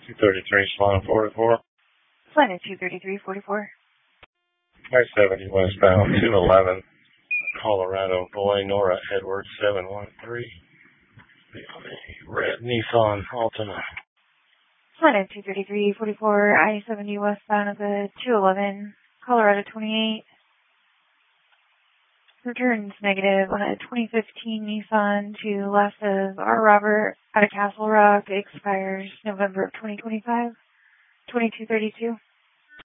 233, Solano 44. Solano 23344. I-70 westbound, 211, Colorado, Boy, Nora, Edward 713. The red Nissan Altima. Solano 23344, I-70 westbound of the 211, Colorado 28. Returns negative on a 2015 Nissan to last of R. Robert out of Castle Rock. Expires November of 2025. 2232.